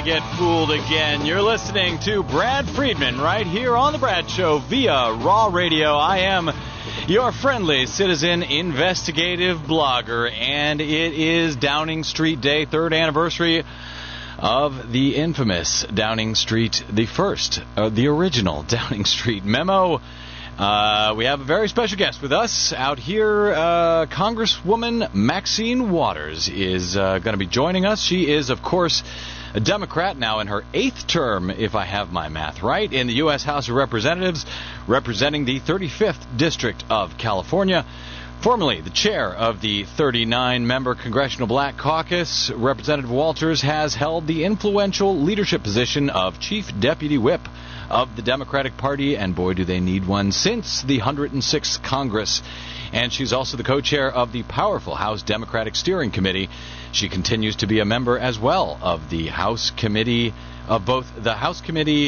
to get fooled again. You're listening to Brad Friedman right here on The Brad Show via Raw Radio. I am your friendly citizen investigative blogger, and it is Downing Street Day, 3rd anniversary of the infamous Downing Street, the original Downing Street memo. We have a very special guest with us out here. Congresswoman Maxine Waters is going to be joining us. She is, of course, a Democrat now in her 8th term, if I have my math right, in the U.S. House of Representatives, representing the 35th District of California. Formerly the chair of the 39-member Congressional Black Caucus, Representative Walters has held the influential leadership position of Chief Deputy Whip of the Democratic Party, and boy, do they need one, since the 106th Congress. And she's also the co-chair of the powerful House Democratic Steering Committee. She continues to be a member as well of the House Committee, of both the House Committee,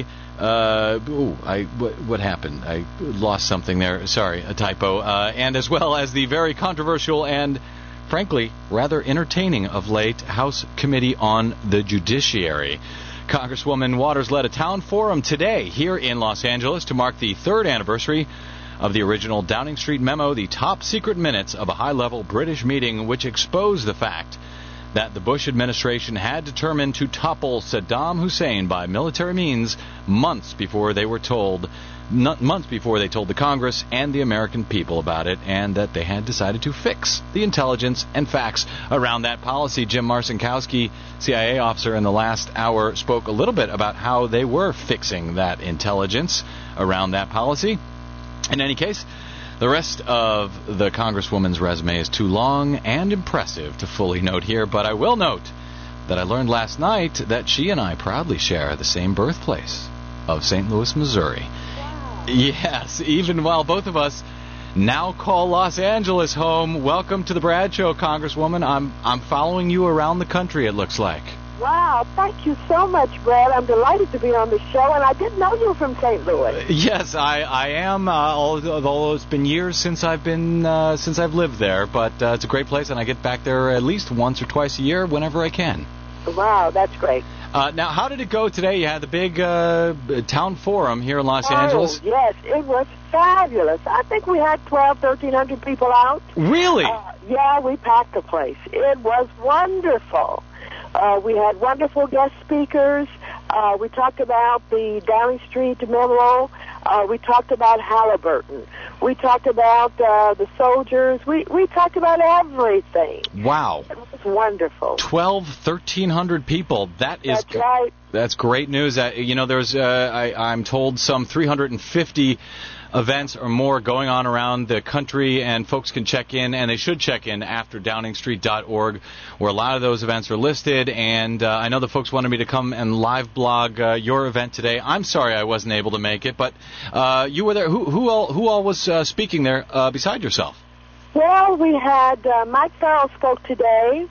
what happened? I lost something there. Sorry, a typo. And as well as the very controversial and, frankly, rather entertaining of late House Committee on the Judiciary. Congresswoman Waters led a town forum today here in Los Angeles to mark the 3rd anniversary of the original Downing Street memo, the top secret minutes of a high-level British meeting which exposed the fact that the Bush administration had determined to topple Saddam Hussein by military means months before they told the Congress and the American people about it, and that they had decided to fix the intelligence and facts around that policy. Jim Marcinkowski, CIA officer in the last hour, spoke a little bit about how they were fixing that intelligence around that policy. In any case, the rest of the Congresswoman's resume is too long and impressive to fully note here, but I will note that I learned last night that she and I proudly share the same birthplace of St. Louis, Missouri. Wow. Yes, even while both of us now call Los Angeles home. Welcome to the Brad Show, Congresswoman. I'm following you around the country, it looks like. Wow, thank you so much, Brad. I'm delighted to be on the show, and I didn't know you were from St. Louis. Yes, I am, although it's been years since I've lived there, but it's a great place, and I get back there at least once or twice a year whenever I can. Wow, that's great. Now, how did it go today? You had the big town forum here in Los Angeles. Yes, it was fabulous. I think we had 1,300 people out. Really? Yeah, we packed the place. It was wonderful. We had wonderful guest speakers. We talked about the Downing Street memo. We talked about Halliburton. We talked about the soldiers. We talked about everything. Wow. It was wonderful. 1,300 people. That's right. That's great news. There's, I'm told, some 350 events or more going on around the country, and folks can check in, and they should check in after downingstreet.org, where a lot of those events are listed. And I know the folks wanted me to come and live blog your event today. I'm sorry I wasn't able to make it, but you were there. Who all was speaking there beside yourself? Well, we had Mike Farrell spoke today,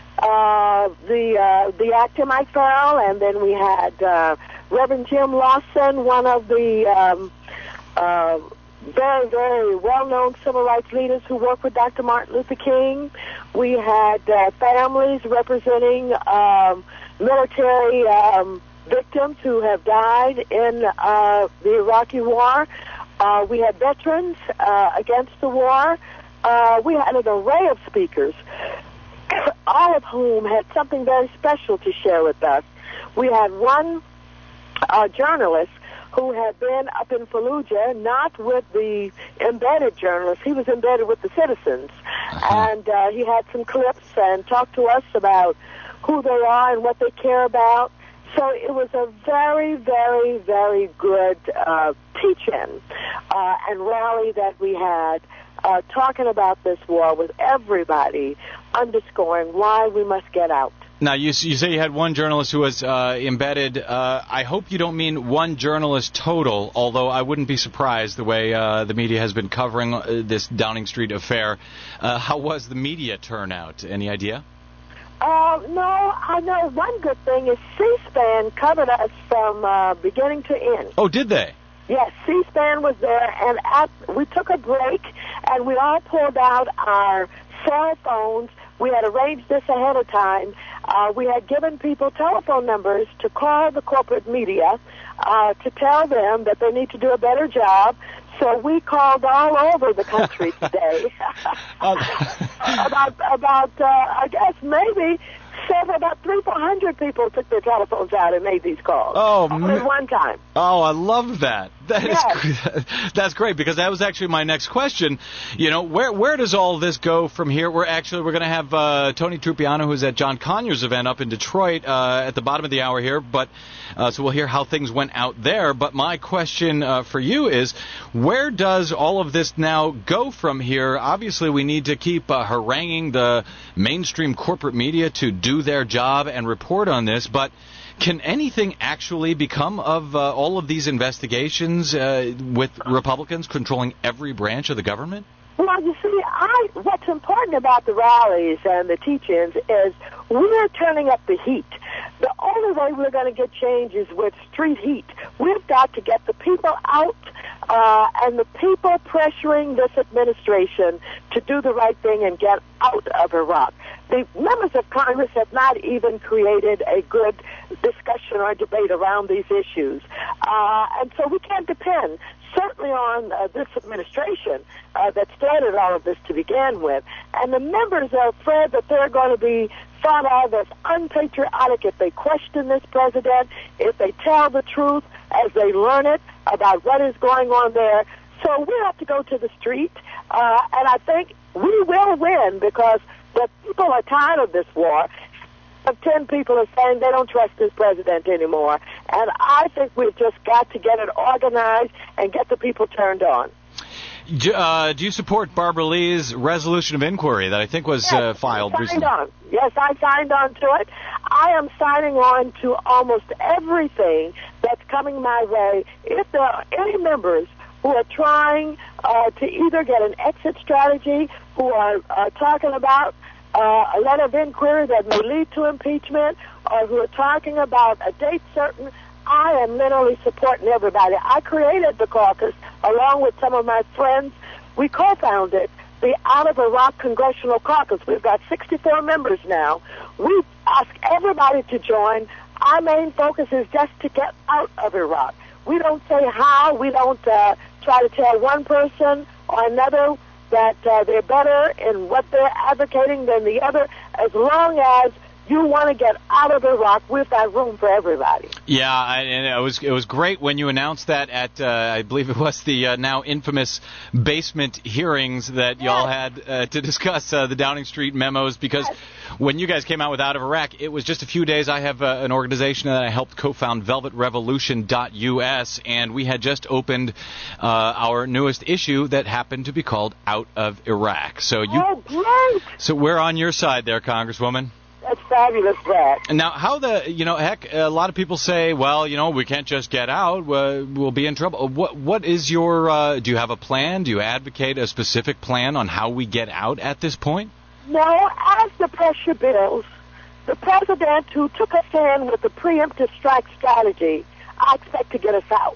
the actor Mike Farrell, and then we had Reverend Jim Lawson, one of the very, very well-known civil rights leaders who worked with Dr. Martin Luther King. We had families representing military victims who have died in the Iraqi war. We had veterans against the war. We had an array of speakers, all of whom had something very special to share with us. We had one journalist who had been up in Fallujah, not with the embedded journalists. He was embedded with the citizens. And he had some clips and talked to us about who they are and what they care about. So it was a very, very, very good teach-in and rally that we had talking about this war, with everybody underscoring why we must get out. Now, you say you had one journalist who was embedded. I hope you don't mean one journalist total, although I wouldn't be surprised the way the media has been covering this Downing Street affair. How was the media turnout? Any idea? No, I know one good thing is C-SPAN covered us from beginning to end. Oh, did they? Yes, C-SPAN was there, and we took a break, and we all pulled out our cell phones We had arranged this ahead of time. We had given people telephone numbers to call the corporate media to tell them that they need to do a better job. So we called all over the country today about I guess maybe about 300-400 people took their telephones out and made these calls. At one time. Oh, I love that. That's great, because that was actually my next question. Where does all this go from here? We're going to have Tony Trupiano, who's at John Conyers' event up in Detroit at the bottom of the hour here, but so we'll hear how things went out there. But my question for you is, where does all of this now go from here? Obviously, we need to keep haranguing the mainstream corporate media to do their job and report on this, but can anything actually become of all of these investigations with Republicans controlling every branch of the government? Well, you see, what's important about the rallies and the teach-ins is we're turning up the heat. The only way we're going to get change is with street heat. We've got to get the people out and the people pressuring this administration to do the right thing and get out of Iraq. The members of Congress have not even created a good discussion or debate around these issues. And so we can't depend certainly on this administration that started all of this to begin with. And the members are afraid that they're going to be thought of as unpatriotic if they question this president, if they tell the truth as they learn it about what is going on there. So we have to go to the street, and I think we will win, because the people are tired of this war. 10 people are saying they don't trust this president anymore. And I think we've just got to get it organized and get the people turned on. Do you support Barbara Lee's resolution of inquiry that I think was filed recently? Yes, I signed on to it. I am signing on to almost everything that's coming my way. If there are any members who are trying to either get an exit strategy, who are talking about a letter of inquiry that may lead to impeachment, or who are talking about a date certain, I am literally supporting everybody. I created the caucus along with some of my friends. We co-founded the Out of Iraq Congressional Caucus. We've got 64 members now. We ask everybody to join. Our main focus is just to get out of Iraq. We don't say how. We don't try to tell one person or another that they're better in what they're advocating than the other. As long as you want to get out of Iraq, we've got room for everybody. Yeah, and it was great when you announced that at, I believe it was the now infamous basement hearings that y'all had to discuss the Downing Street memos, because when you guys came out with Out of Iraq, it was just a few days. I have an organization that I helped co-found, velvetrevolution.us, and we had just opened our newest issue that happened to be called Out of Iraq. So great! So we're on your side there, Congresswoman. That's fabulous, Brad. Now, how a lot of people say, well, we can't just get out. We'll be in trouble. What is your, do you have a plan? Do you advocate a specific plan on how we get out at this point? No, as the pressure builds, the president who took us in with the preemptive strike strategy, I expect to get us out.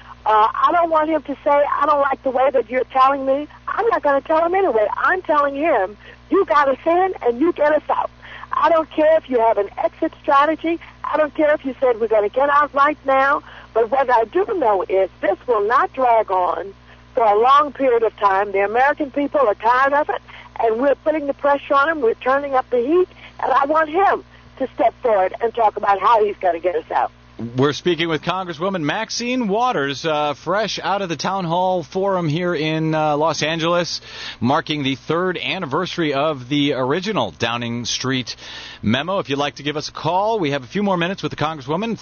I don't want him to say, I don't like the way that you're telling me. I'm not going to tell him anyway. I'm telling him, you got us in and you get us out. I don't care if you have an exit strategy. I don't care if you said we're going to get out right now. But what I do know is this will not drag on for a long period of time. The American people are tired of it, and we're putting the pressure on him. We're turning up the heat, and I want him to step forward and talk about how he's going to get us out. We're speaking with Congresswoman Maxine Waters, fresh out of the Town Hall Forum here in Los Angeles, marking the 3rd anniversary of the original Downing Street memo. If you'd like to give us a call, we have a few more minutes with the Congresswoman,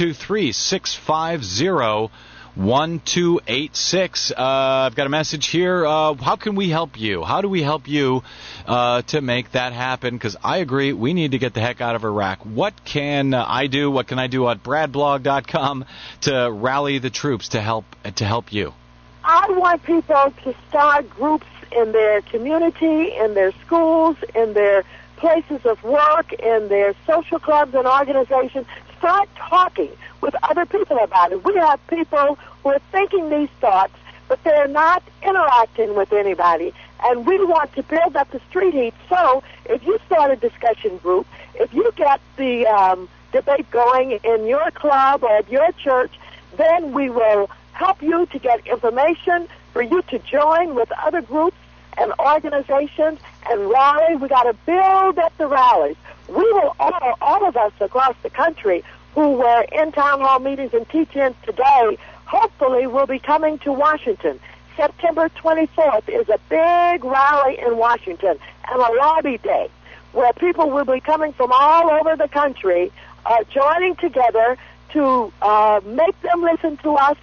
323-650-1286. I've got a message here. How can we help you? How do we help you to make that happen? Because I agree, we need to get the heck out of Iraq. What can I do? What can I do at bradblog.com to rally the troops to help you? I want people to start groups in their community, in their schools, in their places of work, in their social clubs and organizations. Start talking with other people about it. We have people who are thinking these thoughts, but they're not interacting with anybody. And we want to build up the street heat. So if you start a discussion group, if you get the debate going in your club or at your church, then we will help you to get information for you to join with other groups and organizations and rally. We got to build up the rallies. We will all of us across the country who were in town hall meetings and teach-ins today, hopefully will be coming to Washington. September 24th is a big rally in Washington and a lobby day where people will be coming from all over the country, joining together to make them listen to us,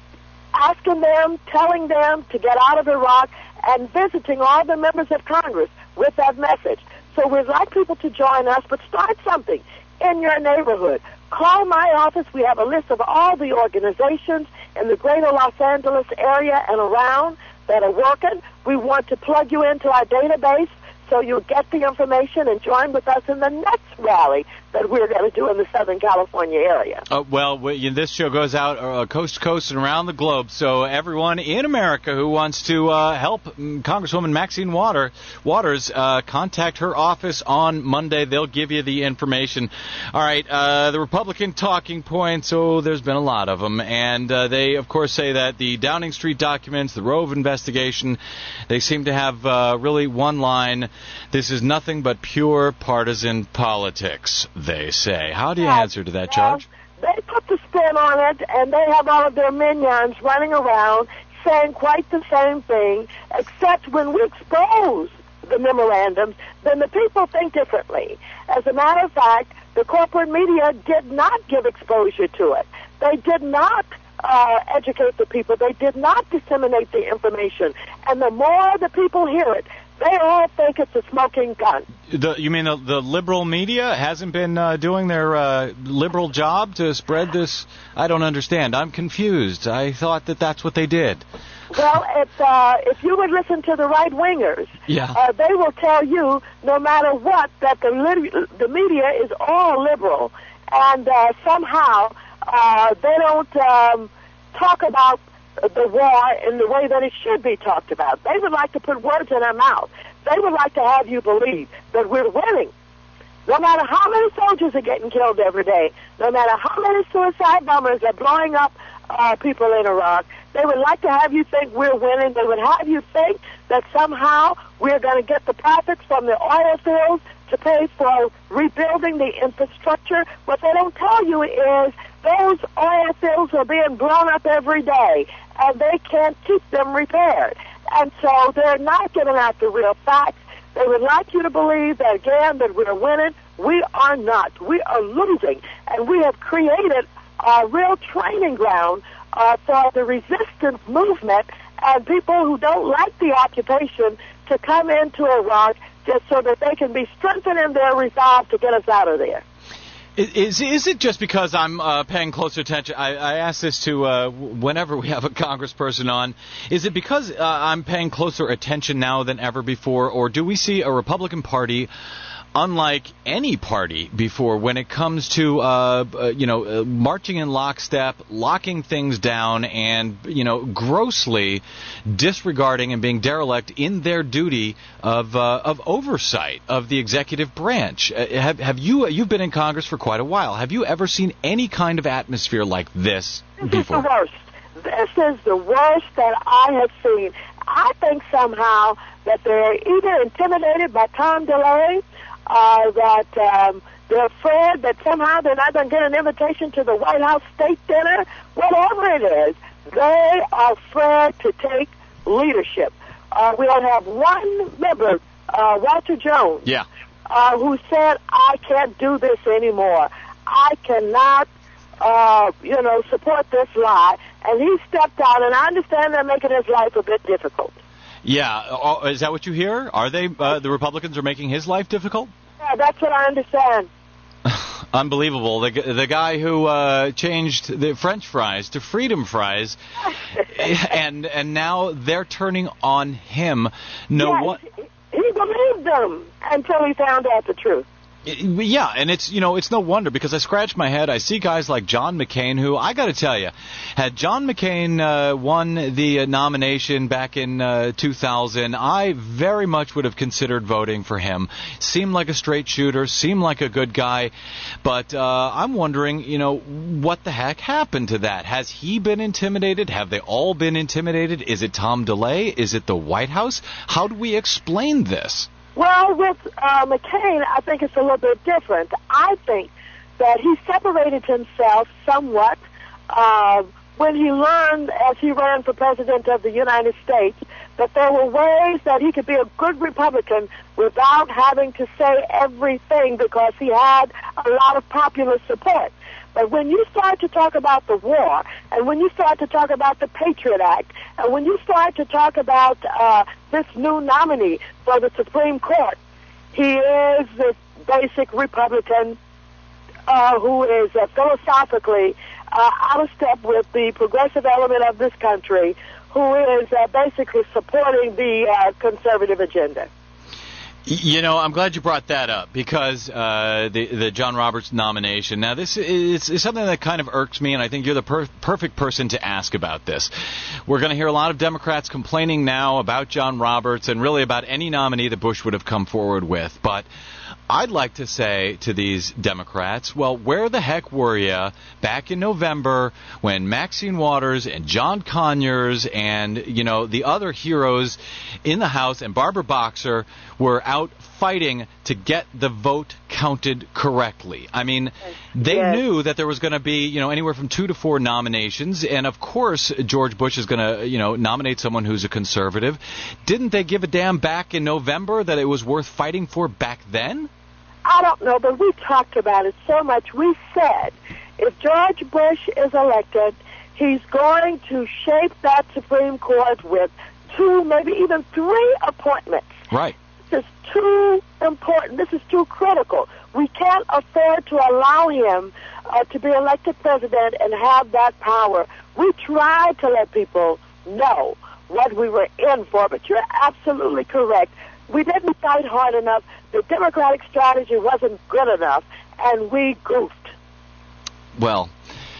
asking them, telling them to get out of Iraq, and visiting all the members of Congress with that message. So we'd like people to join us, but start something in your neighborhood. Call my office. We have a list of all the organizations in the greater Los Angeles area and around that are working. We want to plug you into our database so you'll get the information and join with us in the next rally that we're going to do in the Southern California area. This show goes out coast to coast and around the globe, so everyone in America who wants to help Congresswoman Maxine Waters, contact her office on Monday. They'll give you the information. All right, the Republican talking points, there's been a lot of them, and they, of course, say that the Downing Street documents, the Rove investigation, they seem to have really one line: this is nothing but pure partisan politics, they say. How do you answer to that, Judge? They put the spin on it, and they have all of their minions running around saying quite the same thing, except when we expose the memorandums, then the people think differently. As a matter of fact, the corporate media did not give exposure to it. They did not educate the people. They did not disseminate the information. And the more the people hear it, they all think it's a smoking gun. You mean the liberal media hasn't been doing their liberal job to spread this? I don't understand. I'm confused. I thought that's what they did. Well, if you would listen to the right-wingers, they will tell you, no matter what, that the media is all liberal, and somehow they don't talk about the war in the way that it should be talked about. They would like to put words in our mouth. They would like to have you believe that we're winning. No matter how many soldiers are getting killed every day, no matter how many suicide bombers are blowing up people in Iraq, they would like to have you think we're winning. They would have you think that somehow we're going to get the profits from the oil fields to pay for rebuilding the infrastructure. What they don't tell you is those oil fields are being blown up every day, and they can't keep them repaired. And so they're not giving out the real facts. They would like you to believe that, again, that we're winning. We are not. We are losing. And we have created a real training ground for the resistance movement and people who don't like the occupation to come into Iraq just so that they can be strengthened in their resolve to get us out of there. Is it just because I'm paying closer attention? I ask this to whenever we have a congressperson on. Is it because I'm paying closer attention now than ever before, or do we see a Republican Party unlike any party before when it comes to marching in lockstep, locking things down, and grossly disregarding and being derelict in their duty of oversight of the executive branch? You've been in Congress for quite a while. Have you ever seen any kind of atmosphere like this before? This is the worst. This is the worst that I have seen. I think somehow that they're either intimidated by Tom DeLay, that they're afraid that somehow they're not going to get an invitation to the White House state dinner, whatever it is. They are afraid to take leadership. We don't have one member, Walter Jones, who said, I can't do this anymore. I cannot, support this lie. And he stepped out, and I understand they're making his life a bit difficult. Yeah. Is that what you hear? Are they, the Republicans are making his life difficult? Yeah, that's what I understand. Unbelievable. The guy who changed the French fries to freedom fries, and now they're turning on him. He believed them until he found out the truth. Yeah, and it's no wonder, because I scratch my head. I see guys like John McCain, who, I got to tell you, had John McCain won the nomination back in 2000, I very much would have considered voting for him. Seemed like a straight shooter, seemed like a good guy, but I'm wondering, what the heck happened to that? Has he been intimidated? Have they all been intimidated? Is it Tom DeLay? Is it the White House? How do we explain this? Well, with McCain, I think it's a little bit different. I think that he separated himself somewhat when he learned, as he ran for president of the United States, that there were ways that he could be a good Republican without having to say everything, because he had a lot of popular support. But when you start to talk about the war, and when you start to talk about the Patriot Act, and when you start to talk about this new nominee for the Supreme Court, he is this basic Republican who is philosophically out of step with the progressive element of this country, who is basically supporting the conservative agenda. I'm glad you brought that up, because the John Roberts nomination. Now, this is something that kind of irks me, and I think you're the perfect person to ask about this. We're going to hear a lot of Democrats complaining now about John Roberts and really about any nominee that Bush would have come forward with. But I'd like to say to these Democrats, well, where the heck were you back in November when Maxine Waters and John Conyers and, the other heroes in the House and Barbara Boxer were out fighting to get the vote counted correctly? I mean, they knew that there was going to be, anywhere from 2 to 4 nominations, and of course George Bush is going to, nominate someone who's a conservative. Didn't they give a damn back in November that it was worth fighting for back then? I don't know, but we talked about it so much. We said if George Bush is elected, he's going to shape that Supreme Court with 2, maybe even 3 appointments. Right. This is too important. This is too critical. We can't afford to allow him to be elected president and have that power. We tried to let people know what we were in for, but you're absolutely correct. We didn't fight hard enough. The Democratic strategy wasn't good enough, and we goofed. Well,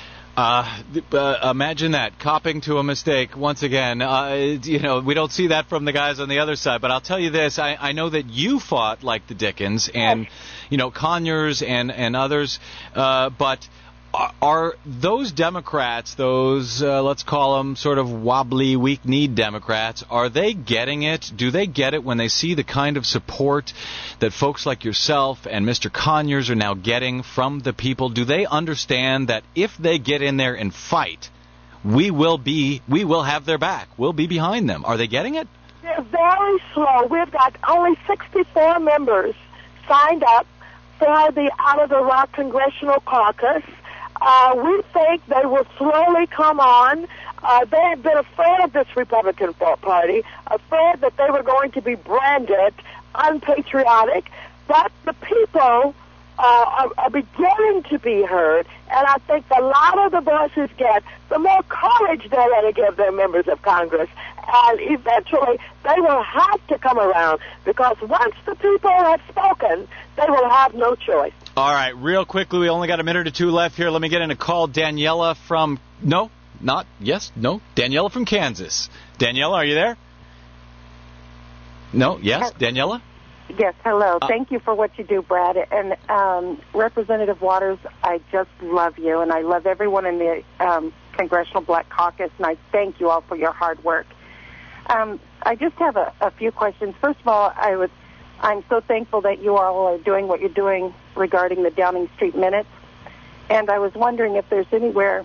imagine that, copping to a mistake once again. We don't see that from the guys on the other side. But I'll tell you this: I know that you fought like the Dickens, and Conyers and others. But are those Democrats, those let's call them sort of wobbly, weak-kneed Democrats, are they getting it? Do they get it when they see the kind of support that folks like yourself and Mr. Conyers are now getting from the people? Do they understand that if they get in there and fight, we will have their back? We'll be behind them. Are they getting it? They're very slow. We've got only 64 members signed up for the Out of Iraq Congressional Caucus. We think they will slowly come on. They had been afraid of this Republican Party, afraid that they were going to be branded unpatriotic, but the people are beginning to be heard, and I think the louder the voices get, the more courage they're going to give their members of Congress, and eventually they will have to come around, because once the people have spoken, they will have no choice. All right, real quickly, we only got a minute or 2 left here. Let me get in a call. Daniela from... No, not... Yes, no. Daniela from Kansas. Daniela, are you there? No, yes, Daniela? Yes, hello. Thank you for what you do, Brad. And Representative Waters, I just love you, and I love everyone in the Congressional Black Caucus, and I thank you all for your hard work. I just have a few questions. First of all, I'm so thankful that you all are doing what you're doing regarding the Downing Street Minutes, and I was wondering if there's anywhere,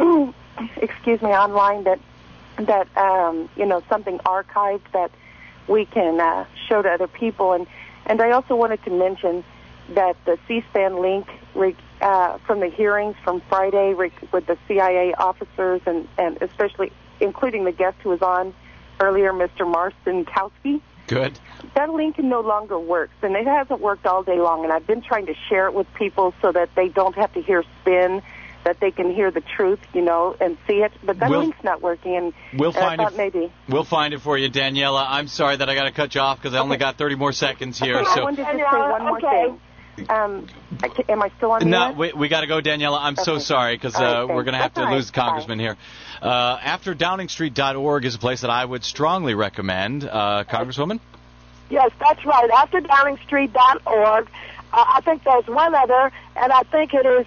online that something archived that we can show to other people. And I also wanted to mention that the C-SPAN link from the hearings from Friday with the CIA officers and especially including the guest who was on earlier, Mr. Marcinkowski. Good. That link no longer works, and it hasn't worked all day long, and I've been trying to share it with people so that they don't have to hear spin, that they can hear the truth, and see it. But that link's not working, and we'll find I thought maybe. We'll find it for you, Daniela. I'm sorry that I got to cut you off because I only got 30 more seconds here. Okay, so I wanted to say one more thing. am I still on the No, air? we got to go, Daniela. I'm so sorry because right, we're going to have that's to lose the congressman here. AfterDowningstreet.org is a place that I would strongly recommend, Congresswoman. Yes, that's right. AfterDowningstreet.org. I think there's one other, and I think it is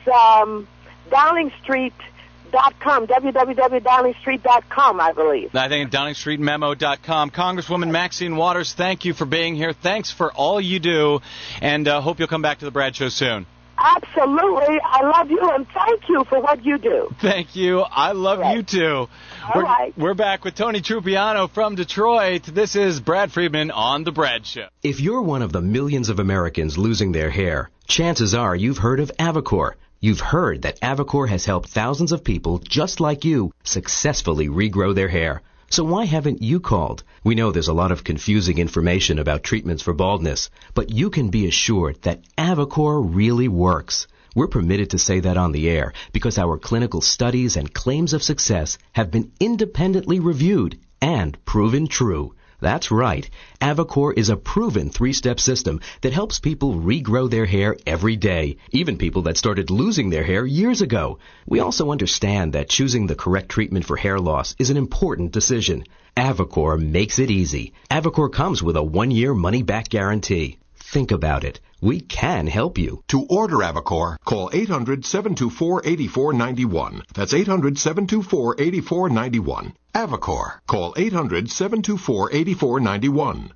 DowningStreet.com, www.DowningStreet.com, I believe. I think DowningStreetMemo.com. Congresswoman Maxine Waters, thank you for being here. Thanks for all you do, and hope you'll come back to the Brad Show soon. Absolutely. I love you, and thank you for what you do. Thank you. I love you, too. We're back with Tony Trupiano from Detroit. This is Brad Friedman on The Brad Show. If you're one of the millions of Americans losing their hair, chances are you've heard of Avocor. You've heard that Avocor has helped thousands of people just like you successfully regrow their hair. So why haven't you called? We know there's a lot of confusing information about treatments for baldness, but you can be assured that Avocor really works. We're permitted to say that on the air because our clinical studies and claims of success have been independently reviewed and proven true. That's right. Avocor is a proven 3-step system that helps people regrow their hair every day, even people that started losing their hair years ago. We also understand that choosing the correct treatment for hair loss is an important decision. Avocor makes it easy. Avocor comes with a 1-year money-back guarantee. Think about it. We can help you. To order Avocor, call 800-724-8491. That's 800-724-8491. Avocor. Call 800-724-8491.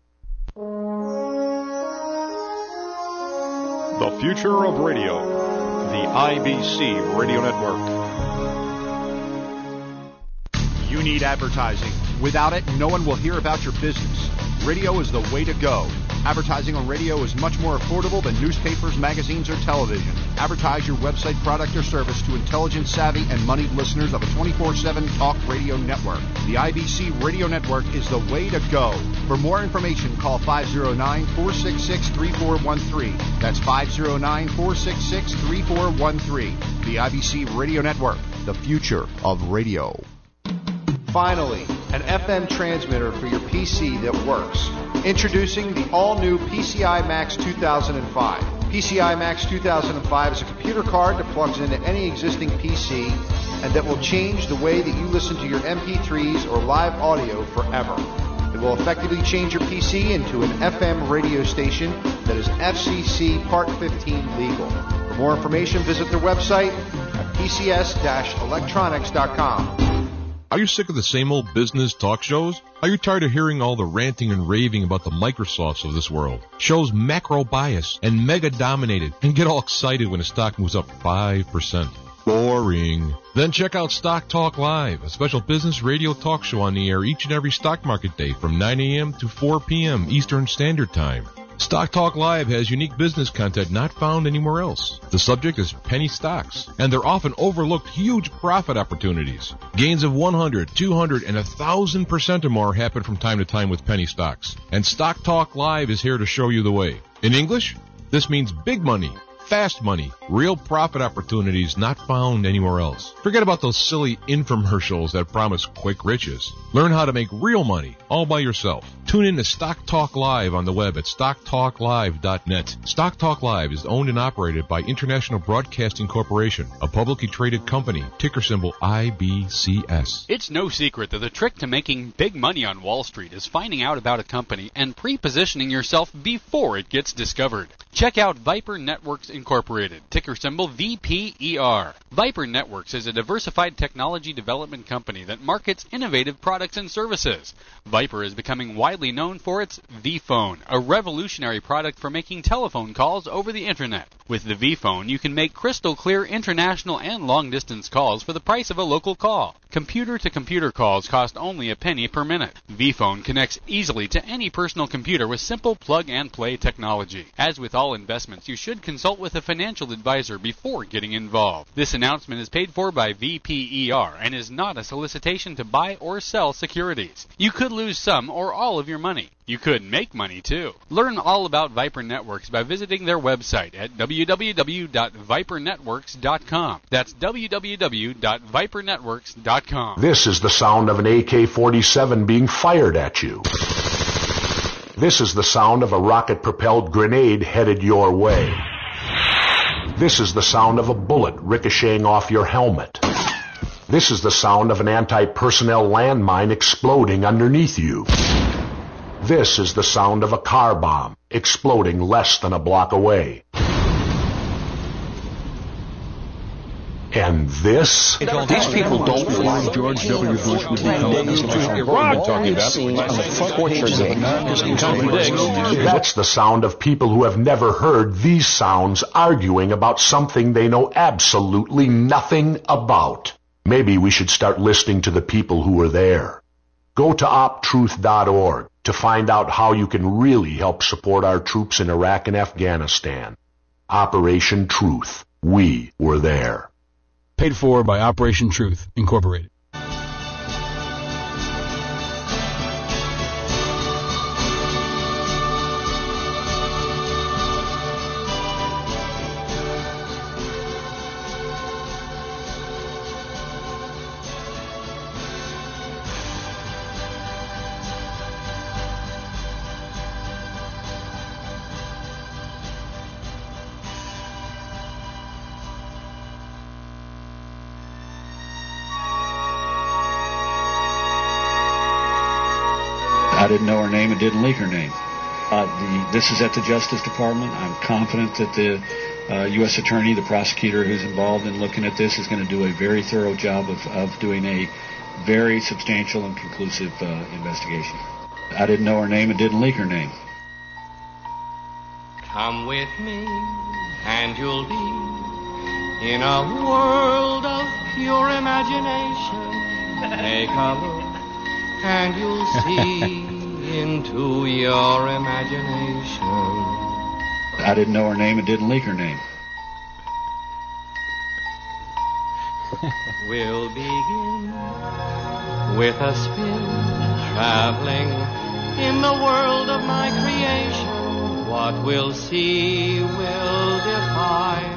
The future of radio. The IBC Radio Network. You need advertising. Without it, no one will hear about your business. Radio is the way to go. Advertising on radio is much more affordable than newspapers, magazines, or television. Advertise your website, product, or service to intelligent, savvy, and moneyed listeners of a 24/7 talk radio network. The IBC Radio Network is the way to go. For more information, call 509-466-3413. That's 509-466-3413. The IBC Radio Network, the future of radio. Finally, an FM transmitter for your PC that works. Introducing the all-new PCI Max 2005. PCI Max 2005 is a computer card that plugs into any existing PC and that will change the way that you listen to your MP3s or live audio forever. It will effectively change your PC into an FM radio station that is FCC Part 15 legal. For more information, visit their website at pcs-electronics.com. Are you sick of the same old business talk shows? Are you tired of hearing all the ranting and raving about the Microsofts of this world? Shows macro bias and mega dominated and get all excited when a stock moves up 5%. Boring. Then check out Stock Talk Live, a special business radio talk show on the air each and every stock market day from 9 a.m. to 4 p.m. Eastern Standard Time. Stock Talk Live has unique business content not found anywhere else. The subject is penny stocks, and they're often overlooked huge profit opportunities. Gains of 100, 200, and 1,000% or more happen from time to time with penny stocks. And Stock Talk Live is here to show you the way. In English, this means big money, fast money, real profit opportunities not found anywhere else. Forget about those silly infomercials that promise quick riches. Learn how to make real money all by yourself. Tune in to Stock Talk Live on the web at stocktalklive.net. Stock Talk Live is owned and operated by International Broadcasting Corporation, a publicly traded company, ticker symbol IBCS. It's no secret that the trick to making big money on Wall Street is finding out about a company and pre-positioning yourself before it gets discovered. Check out Viper Networks Incorporated, ticker symbol VPER. Viper Networks is a diversified technology development company that markets innovative products and services. Viper is becoming widely known for its vPhone, a revolutionary product for making telephone calls over the internet. With the vPhone, you can make crystal clear international and long-distance calls for the price of a local call. Computer-to-computer calls cost only a penny per minute. vPhone connects easily to any personal computer with simple plug-and-play technology. As with all investments, you should consult with a financial advisor before getting involved. This announcement is paid for by VPER and is not a solicitation to buy or sell securities. You could lose some or all of your money. You could make money, too. Learn all about Viper Networks by visiting their website at www.vipernetworks.com. That's www.vipernetworks.com. This is the sound of an AK-47 being fired at you. This is the sound of a rocket-propelled grenade headed your way. This is the sound of a bullet ricocheting off your helmet. This is the sound of an anti-personnel landmine exploding underneath you. This is the sound of a car bomb exploding less than a block away. And this? These people don't believe George W. Bush would become Iraq. That's the sound of people who have never heard these sounds arguing about something they know absolutely nothing about. Maybe we should start listening to the people who were there. Go to optruth.org to find out how you can really help support our troops in Iraq and Afghanistan. Operation Truth. We were there. Paid for by Operation Truth, Incorporated. I didn't know her name and didn't leak her name. This is at the Justice Department. I'm confident that the U.S. Attorney, the prosecutor who's involved in looking at this, is going to do a very thorough job of doing a very substantial and conclusive investigation. I didn't know her name and didn't leak her name. Come with me and you'll be in a world of pure imagination. Take a look and you'll see into your imagination. I didn't know her name and didn't leak her name. We'll begin with a spin, traveling in the world of my creation. What we'll see will defy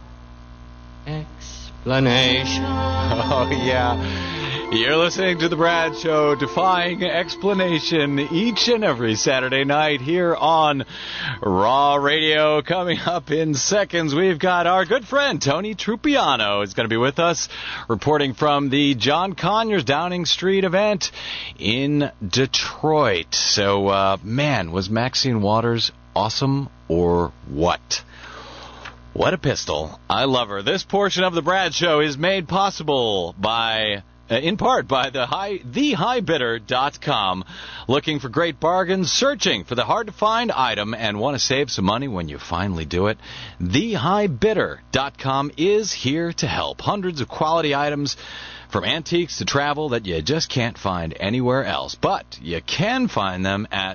explanation. Oh, yeah. You're listening to The Brad Show, defying explanation each and every Saturday night here on Raw Radio. Coming up in seconds, we've got our good friend Tony Trupiano is going to be with us, reporting from the John Conyers Downing Street event in Detroit. So, man, was Maxine Waters awesome or what? What a pistol. I love her. This portion of The Brad Show is made possible by... in part by thehighbidder.com. Looking for great bargains, searching for the hard-to-find item, and want to save some money when you finally do it? Thehighbidder.com is here to help. Hundreds of quality items, from antiques to travel, that you just can't find anywhere else. But you can find them at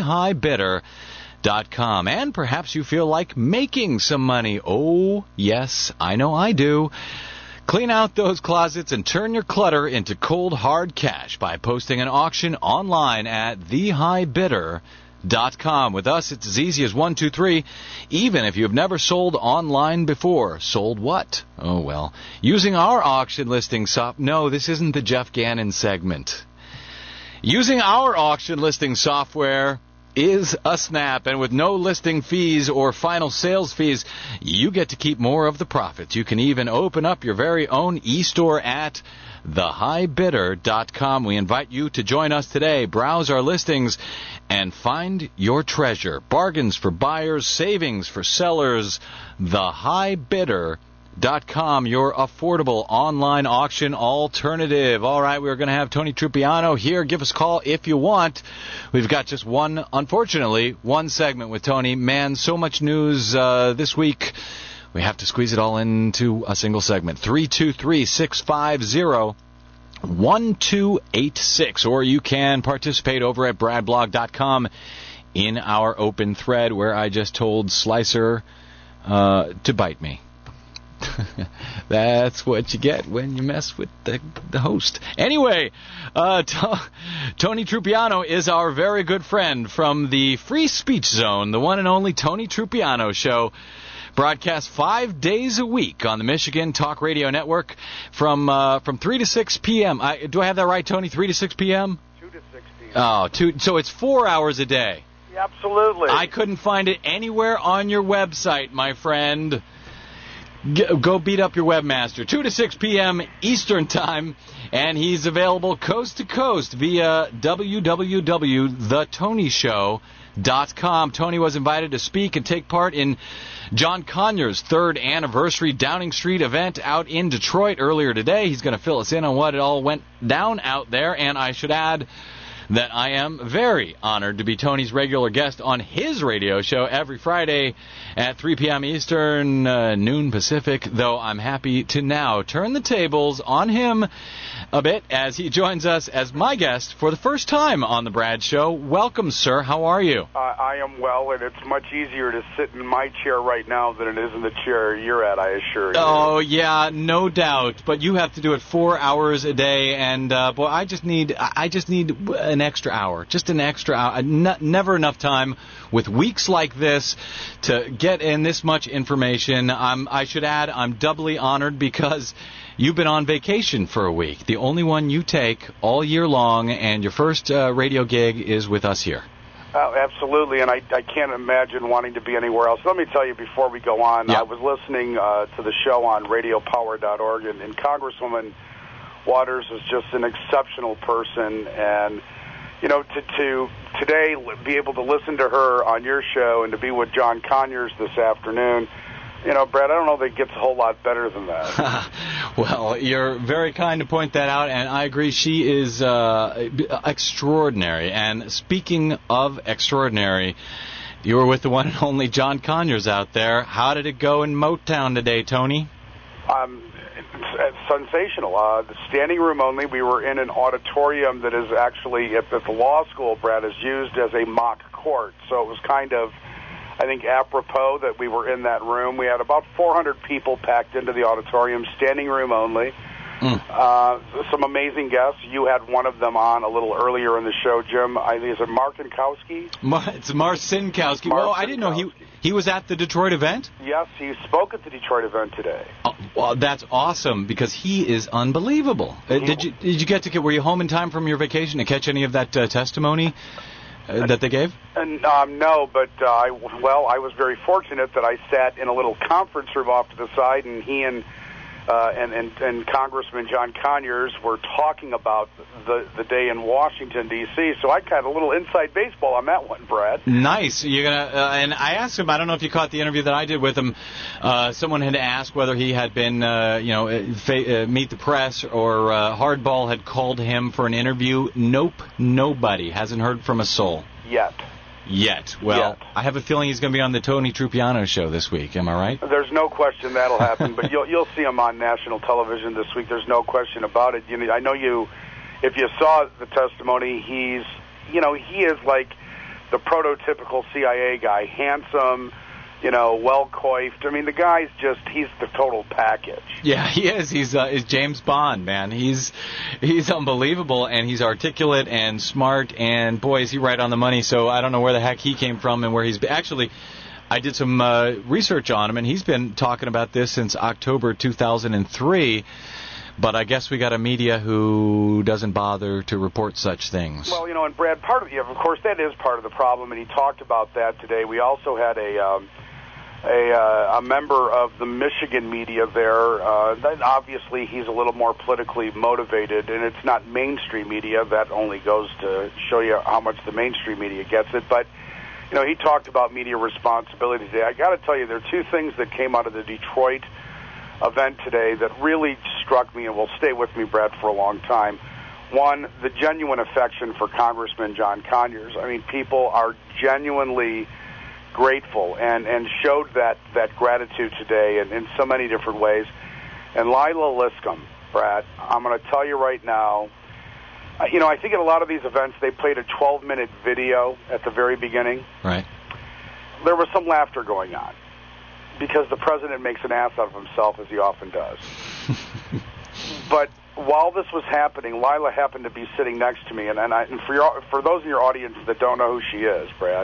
thehighbidder.com. And perhaps you feel like making some money. Oh, yes, I know I do. Clean out those closets and turn your clutter into cold, hard cash by posting an auction online at thehighbidder.com. With us, it's as easy as 1, 2, 3. Even if you've never sold online before. Sold what? Oh, well. Using our auction listing No, this isn't the Jeff Gannon segment. Using our auction listing software is a snap, and with no listing fees or final sales fees, you get to keep more of the profits. You can even open up your very own e-store at thehighbidder.com. We invite you to join us today. Browse our listings and find your treasure. Bargains for buyers, savings for sellers. thehighbidder.com, your affordable online auction alternative. All right, we're going to have Tony Trupiano here. Give us a call if you want. We've got just unfortunately, one segment with Tony. Man, so much news this week. We have to squeeze it all into a single segment. 323-650-1286. Or you can participate over at bradblog.com in our open thread, where I just told Slicer to bite me. That's what you get when you mess with the host. Anyway, Tony Trupiano is our very good friend from the Free Speech Zone, the one and only Tony Trupiano Show. Broadcast 5 days a week on the Michigan Talk Radio Network from 3 to 6 p.m. Do I have that right, Tony? 3 to 6 p.m.? 2 to 6 p.m. Oh, so it's 4 hours a day. Absolutely. I couldn't find it anywhere on your website, my friend. Go beat up your webmaster. 2 to 6 p.m. Eastern Time, and he's available coast to coast via www.thetonyshow.com. Tony was invited to speak and take part in John Conyers' 3rd anniversary Downing Street event out in Detroit earlier today. He's going to fill us in on what it all went down out there, and I should add that I am very honored to be Tony's regular guest on his radio show every Friday at 3 p.m. Eastern, noon Pacific, though I'm happy to now turn the tables on him a bit as he joins us as my guest for the first time on The Brad Show. Welcome, sir. How are you? I am well, and it's much easier to sit in my chair right now than it is in the chair you're at, I assure you. Oh, yeah, no doubt. But you have to do it 4 hours a day, and, boy, I just need an extra hour. Just an extra hour. Never enough time with weeks like this to get in this much information. I should add, I'm doubly honored because you've been on vacation for a week, the only one you take all year long, and your first radio gig is with us here. Absolutely, and I can't imagine wanting to be anywhere else. Let me tell you before we go on, I was listening to the show on radiopower.org, and Congresswoman Waters is just an exceptional person, and you know, to today be able to listen to her on your show and to be with John Conyers this afternoon, you know, Brad, I don't know that it gets a whole lot better than that. Well, you're very kind to point that out, and I agree. She is extraordinary. And speaking of extraordinary, you were with the one and only John Conyers out there. How did it go in Motown today, Tony? It's sensational. The standing room only. We were in an auditorium that is actually, at the law school, Brad, is used as a mock court. So it was kind of, I think, apropos that we were in that room. We had about 400 people packed into the auditorium, standing room only. Some amazing guests. You had one of them on a little earlier in the show, Jim. Is it Mark Sinkowski? It's Mark Sinkowski. Well, I didn't know he was at the Detroit event? Yes, he spoke at the Detroit event today. Oh, well, that's awesome because he is unbelievable. Did you were you home in time from your vacation to catch any of that testimony that they gave? No, but I was very fortunate that I sat in a little conference room off to the side, and he and Congressman John Conyers were talking about the day in Washington, D.C., so I got a little inside baseball on that one, Brad. Nice. You're gonna and I asked him, I don't know if you caught the interview that I did with him, someone had asked whether he had been, Meet the Press or Hardball had called him for an interview. Nope, nobody. Hasn't heard from a soul. Yet. Well, I have a feeling he's going to be on the Tony Trupiano show this week. Am I right? There's no question that'll happen, but you'll see him on national television this week. There's no question about it. I know if you saw the testimony, he is like the prototypical CIA guy, handsome, well coiffed. I mean, the guy's he's the total package. Yeah, he is. He's James Bond, man. He's unbelievable, and he's articulate and smart, and boy, is he right on the money. So I don't know where the heck he came from and where he's been. Actually, I did some research on him, and he's been talking about this since October 2003. But I guess we got a media who doesn't bother to report such things. Well, and Brad, of course, that is part of the problem, and he talked about that today. We also had a member of the Michigan media there. Obviously, he's a little more politically motivated, and it's not mainstream media. That only goes to show you how much the mainstream media gets it. But, he talked about media responsibility today. I got to tell you, there are two things that came out of the Detroit event today that really struck me and will stay with me, Brad, for a long time. One, the genuine affection for Congressman John Conyers. I mean, people are genuinely grateful and showed that gratitude today in so many different ways. And Lila Liscum, Brad, I'm going to tell you right now, I think at a lot of these events they played a 12-minute video at the very beginning. Right. There was some laughter going on because the president makes an ass out of himself, as he often does. But while this was happening, Lila happened to be sitting next to me, and for those in your audience that don't know who she is, Brad,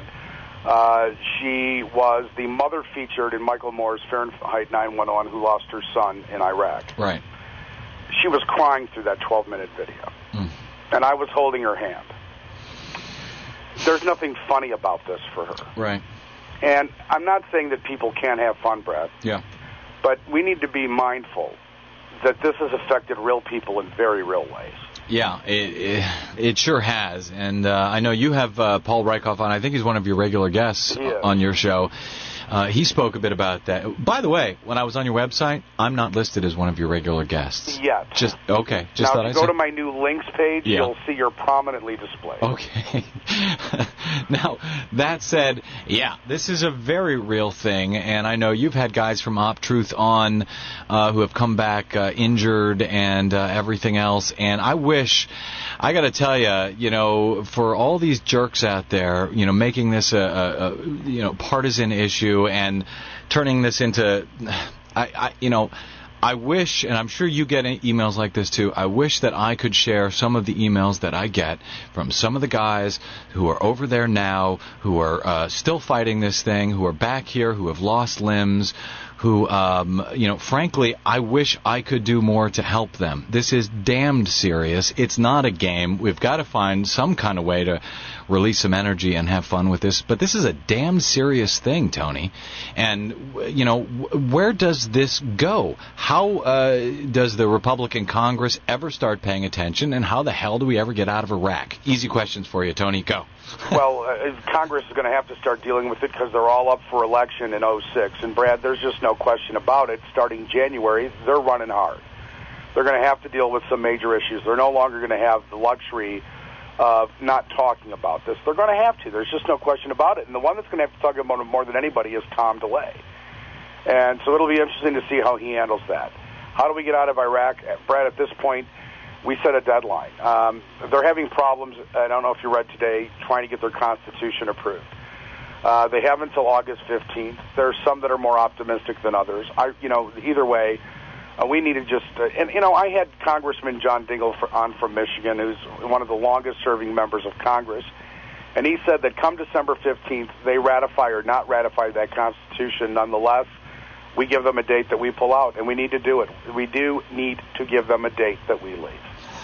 she was the mother featured in Michael Moore's Fahrenheit 9/11 who lost her son in Iraq. Right. She was crying through that 12-minute video, and I was holding her hand. there's nothing funny about this for her. Right. And I'm not saying that people can't have fun, Brad. Yeah. But we need to be mindful that this has affected real people in very real ways. Yeah, it sure has. And I know you have Paul Reichoff on. I think he's one of your regular guests on your show. He spoke a bit about that. By the way, when I was on your website, I'm not listed as one of your regular guests. Yet. Just now, thought if you go to my new links page, you'll see you're prominently displayed. Okay. Now, that said, yeah, this is a very real thing, and I know you've had guys from Op Truth on who have come back injured and everything else, and I got to tell you, for all these jerks out there, making this a partisan issue and turning this into, I wish, and I'm sure you get emails like this too, I wish that I could share some of the emails that I get from some of the guys who are over there now, who are still fighting this thing, who are back here, who have lost limbs, who, frankly, I wish I could do more to help them. This is damned serious. It's not a game. We've got to find some kind of way to release some energy and have fun with this. But this is a damn serious thing, Tony. And, where does this go? How does the Republican Congress ever start paying attention? And how the hell do we ever get out of Iraq? Easy questions for you, Tony. Go. Well, Congress is going to have to start dealing with it because they're all up for election in 2006. And, Brad, there's just no question about it. Starting January, they're running hard. They're going to have to deal with some major issues. They're no longer going to have the luxury of not talking about this. They're going to have to. There's just no question about it. And the one that's going to have to talk about it more than anybody is Tom DeLay. And so it'll be interesting to see how he handles that. How do we get out of Iraq? Brad, at this point, we set a deadline. They're having problems, I don't know if you read today, trying to get their Constitution approved. They have until August 15th. There's some that are more optimistic than others. Either way, we need to just, I had Congressman John Dingell on from Michigan, who's one of the longest-serving members of Congress, and he said that come December 15th, they ratify or not ratify that Constitution. Nonetheless, we give them a date that we pull out, and we need to do it. We do need to give them a date that we leave.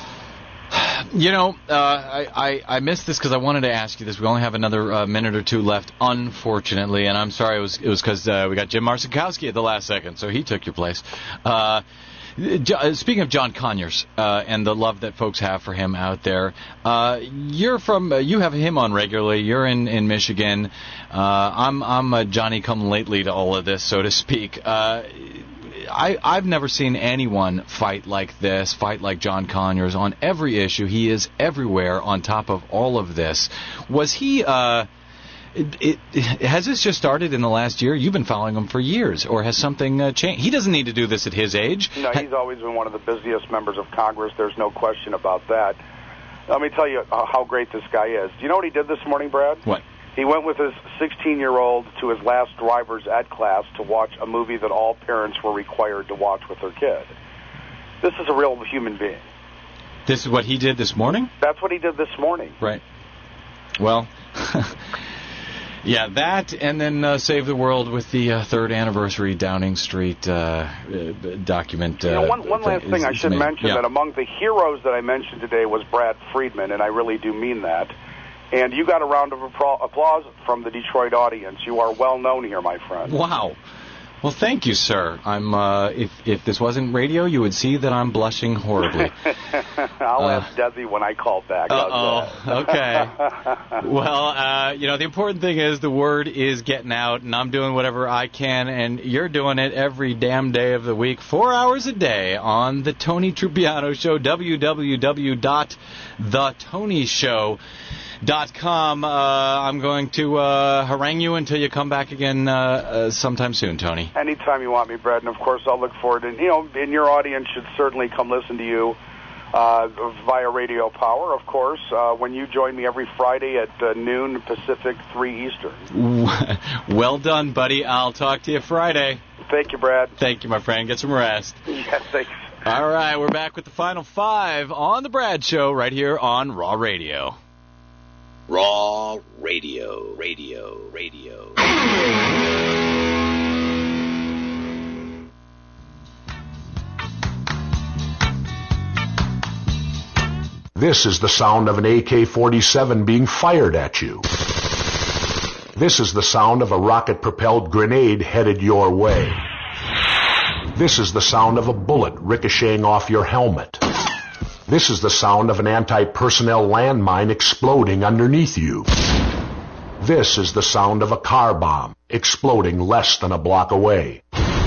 I missed this because I wanted to ask you this. We only have another minute or two left, unfortunately, and I'm sorry. It was because we got Jim Marcinkowski at the last second, so he took your place. Speaking of John Conyers and the love that folks have for him out there, you have him on regularly. You're in Michigan. I'm a Johnny-come-lately to all of this, so to speak. I've never seen anyone fight like this, fight like John Conyers on every issue. He is everywhere on top of all of this. Was he... has this just started in the last year? You've been following him for years, or has something changed? He doesn't need to do this at his age. No, he's always been one of the busiest members of Congress. There's no question about that. Let me tell you how great this guy is. Do you know what he did this morning, Brad? What? He went with his 16-year-old to his last driver's ed class to watch a movie that all parents were required to watch with their kid. This is a real human being. This is what he did this morning? That's what he did this morning. Right. Well... Yeah, that, and then Save the World with the third anniversary Downing Street document. One last thing I should mention, that among the heroes that I mentioned today was Brad Friedman, and I really do mean that. And you got a round of applause from the Detroit audience. You are well known here, my friend. Wow. Well, thank you, sir. I'm if this wasn't radio, you would see that I'm blushing horribly. I'll ask Desi when I call back. Okay. Well, the important thing is the word is getting out, and I'm doing whatever I can, and you're doing it every damn day of the week, 4 hours a day on the Tony Trupiano Show, www.thetonyshow.com. I'm going to harangue you until you come back again sometime soon, Tony. Anytime you want me, Brad, and of course I'll look forward. And and your audience should certainly come listen to you via Radio Power, of course, when you join me every Friday at noon Pacific, 3 Eastern. Well done, buddy. I'll talk to you Friday. Thank you, Brad. Thank you, my friend. Get some rest. Yes, thanks. All right, we're back with the final five on The Brad Show right here on Raw Radio. Raw Radio. This is the sound of an AK-47 being fired at you. This is the sound of a rocket-propelled grenade headed your way. This is the sound of a bullet ricocheting off your helmet. This is the sound of an anti-personnel landmine exploding underneath you. This is the sound of a car bomb exploding less than a block away.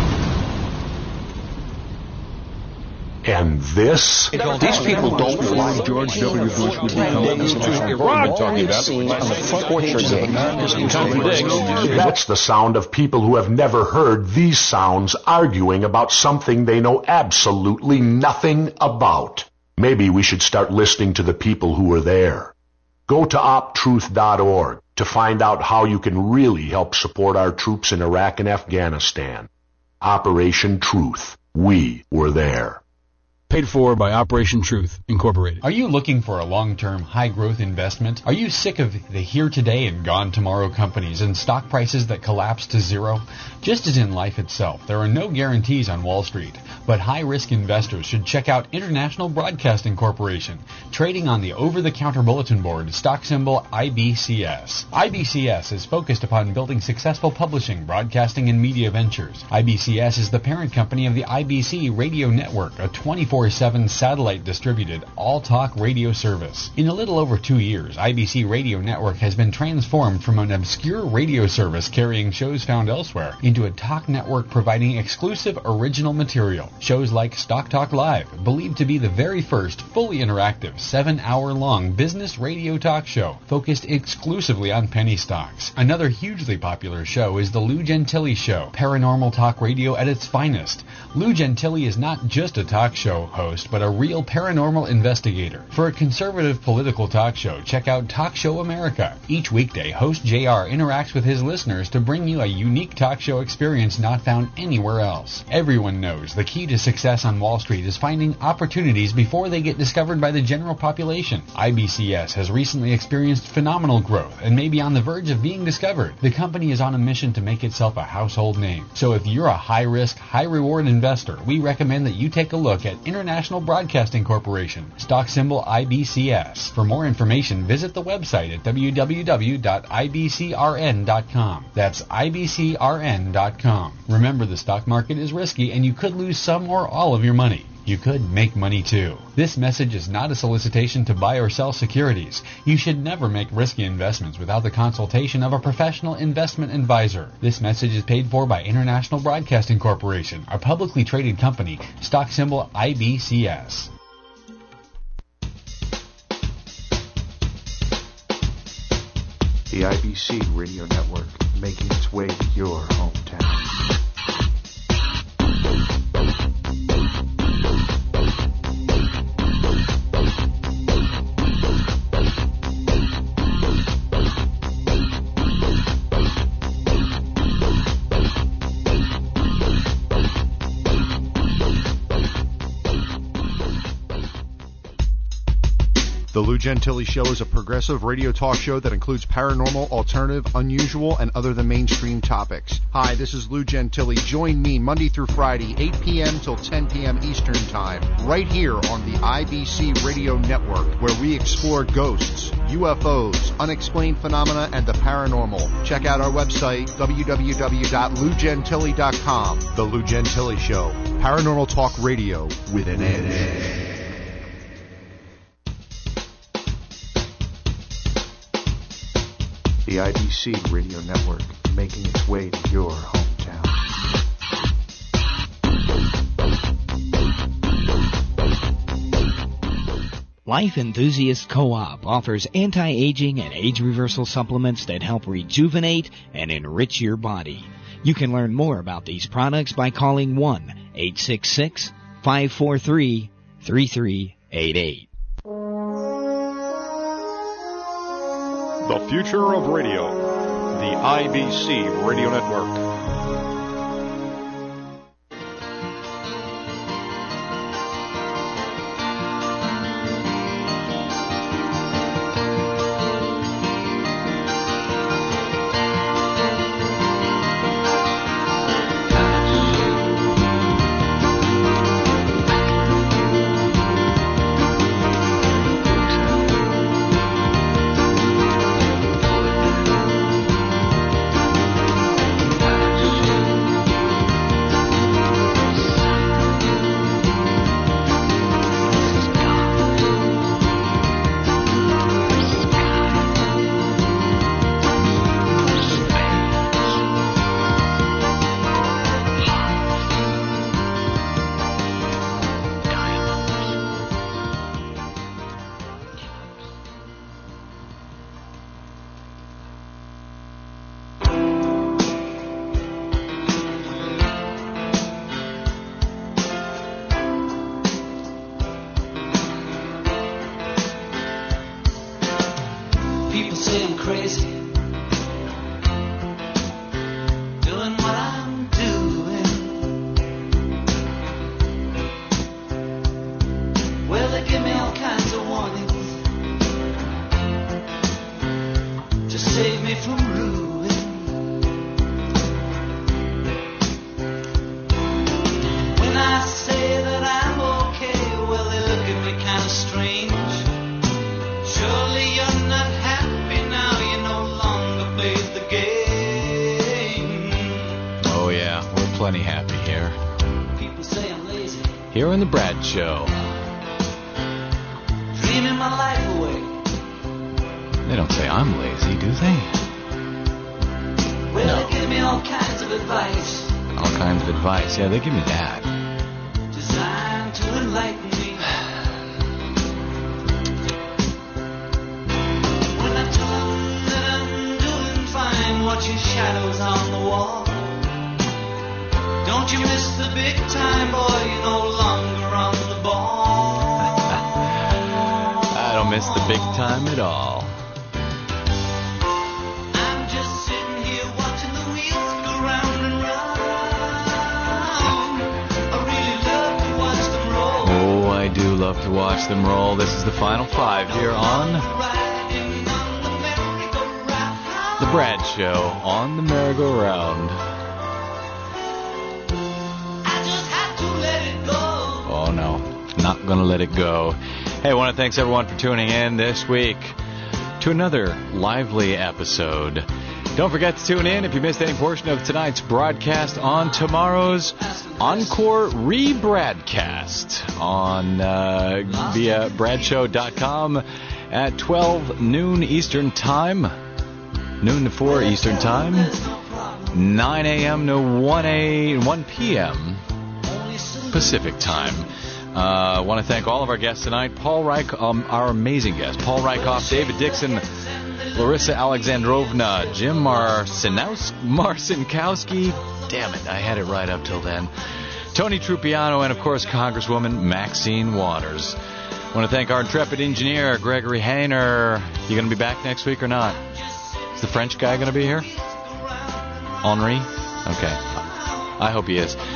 And this? These people don't believe George W. Bush would become Iraq talking about on the front pages of America's contradicts. That's the sound of people who have never heard these sounds arguing about something they know absolutely nothing about. Maybe we should start listening to the people who are there. Go to optruth.org to find out how you can really help support our troops in Iraq and Afghanistan. Operation Truth. We were there. Paid for by Operation Truth, Incorporated. Are you looking for a long-term, high-growth investment? Are you sick of the here-today and gone-tomorrow companies and stock prices that collapse to zero? Just as in life itself, there are no guarantees on Wall Street, but high-risk investors should check out International Broadcasting Corporation, trading on the over-the-counter bulletin board, stock symbol IBCS. IBCS is focused upon building successful publishing, broadcasting, and media ventures. IBCS is the parent company of the IBC Radio Network, a 24/7 satellite-distributed, all-talk radio service. In a little over 2 years, IBC Radio Network has been transformed from an obscure radio service carrying shows found elsewhere into a talk network providing exclusive original material. Shows like Stock Talk Live, believed to be the very first fully interactive 7-hour-long business radio talk show focused exclusively on penny stocks. Another hugely popular show is The Lou Gentili Show, paranormal talk radio at its finest. Lou Gentili is not just a talk show host, but a real paranormal investigator. For a conservative political talk show, check out Talk Show America. Each weekday, host JR interacts with his listeners to bring you a unique talk show experience not found anywhere else. Everyone knows the key to success on Wall Street is finding opportunities before they get discovered by the general population. IBCS has recently experienced phenomenal growth and may be on the verge of being discovered. The company is on a mission to make itself a household name. So if you're a high-risk, high-reward investor, we recommend that you take a look at International Broadcasting Corporation, stock symbol IBCS. For more information, visit the website at www.ibcrn.com. That's ibcrn.com. Remember, the stock market is risky and you could lose some or all of your money. You could make money too. This message is not a solicitation to buy or sell securities. You should never make risky investments without the consultation of a professional investment advisor. This message is paid for by International Broadcasting Corporation, a publicly traded company, stock symbol IBCS. The IBC Radio Network, making its way to your hometown. The Lou Gentili Show is a progressive radio talk show that includes paranormal, alternative, unusual, and other than mainstream topics. Hi, this is Lou Gentili. Join me Monday through Friday, 8 p.m. till 10 p.m. Eastern Time, right here on the IBC Radio Network, where we explore ghosts, UFOs, unexplained phenomena, and the paranormal. Check out our website, www.lougentili.com. The Lou Gentili Show, paranormal talk radio with an edge. The IBC Radio Network, making its way to your hometown. Life Enthusiast Co-op offers anti-aging and age reversal supplements that help rejuvenate and enrich your body. You can learn more about these products by calling 1-866-543-3388. The future of radio, the IBC Radio Network. crazy, doing what I'm doing. Well, they give me all kinds of warnings to save me from ruin. When I say that I'm okay, well, they look at me kind of strange. Surely you're not happy now, you no longer play the game. Oh yeah, we're plenty happy here. People say I'm lazy, Here in the Brad Show. dreaming my life away. They don't say I'm lazy, do they? Well, they give me all kinds of advice, All kinds of advice. Yeah, they give me that. designed to enlighten me. When I tell them that I'm doing fine, watching shadows on the wall. Don't you miss the big time, boy, you're no longer on the ball. I don't miss the big time at all. I'm just sitting here watching the wheels go round and round. I really love to watch them roll. Oh, I do love to watch them roll. This is the Final Five here on the Brad Show on the merry-go-round. Oh no, not gonna let it go. Hey, I want to thank everyone for tuning in this week to another lively episode. Don't forget to tune in if you missed any portion of tonight's broadcast on tomorrow's encore rebroadcast on via bradshow.com at 12 noon Eastern Time, noon to 4 Eastern Time, 9 a.m. to 1 p.m. Pacific Time. I want to thank all of our guests tonight. Paul Reich, our amazing guest, Paul Rykoff, David Dixon, Larissa Alexandrovna, Jim Marcinkowski. Damn it, I had it right up till then. Tony Trupiano, and of course Congresswoman Maxine Waters. I want to thank our intrepid engineer, Gregory Hayner. You going to be back next week or not? Is the French guy going to be here? Henri? Okay. I hope he is.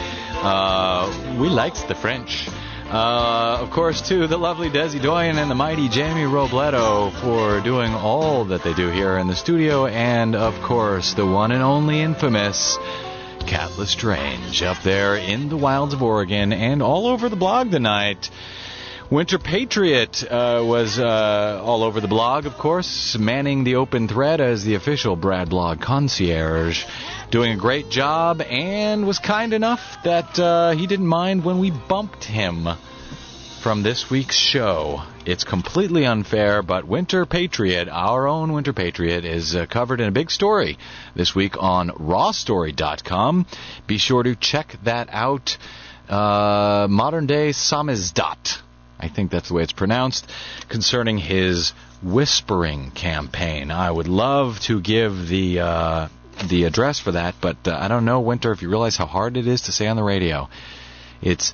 We likes the French. Of course, to the lovely Desi Doyen and the mighty Jamie Robledo for doing all that they do here in the studio. And, of course, the one and only infamous Cat Lestrange up there in the wilds of Oregon and all over the blog tonight. Winter Patriot was all over the blog, of course, manning the open thread as the official Brad Blog concierge, doing a great job, and was kind enough that he didn't mind when we bumped him from this week's show. It's completely unfair, but Winter Patriot, our own Winter Patriot, is covered in a big story this week on rawstory.com. Be sure to check that out. Modern day Samizdat, I think that's the way it's pronounced, concerning his whispering campaign. I would love to give the address for that, but I don't know, Winter, if you realize how hard it is to say on the radio. It's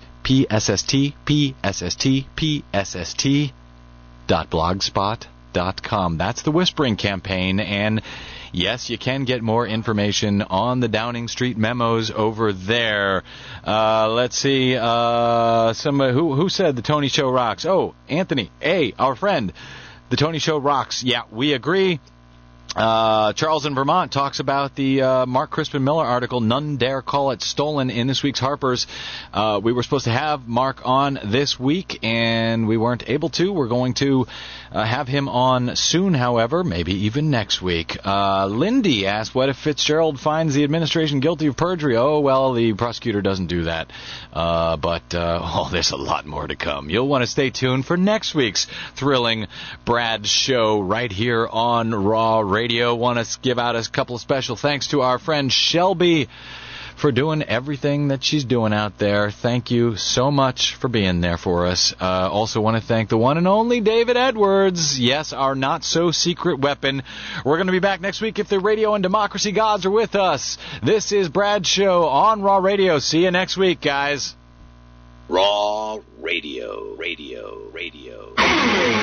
psst.blogspot.com. That's the whispering campaign, and yes, you can get more information on the Downing Street memos over there. Let's see. Who said the Tony Show rocks? Oh, Anthony A., our friend. The Tony Show rocks. Yeah, we agree. Charles in Vermont talks about the Mark Crispin Miller article, None Dare Call It Stolen, in this week's Harper's. We were supposed to have Mark on this week, and we weren't able to. We're going to have him on soon, however, maybe even next week. Lindy asked, what if Fitzgerald finds the administration guilty of perjury? Oh, well, the prosecutor doesn't do that. But there's a lot more to come. You'll want to stay tuned for next week's thrilling Brad Show right here on Raw Radio. Want to give out a couple of special thanks to our friend Shelby for doing everything that she's doing out there. Thank you so much for being there for us. Also want to thank the one and only David Edwards. Yes, our not-so-secret weapon. We're going to be back next week if the radio and democracy gods are with us. This is Brad Show on Raw Radio. See you next week, guys. Raw Radio. Radio.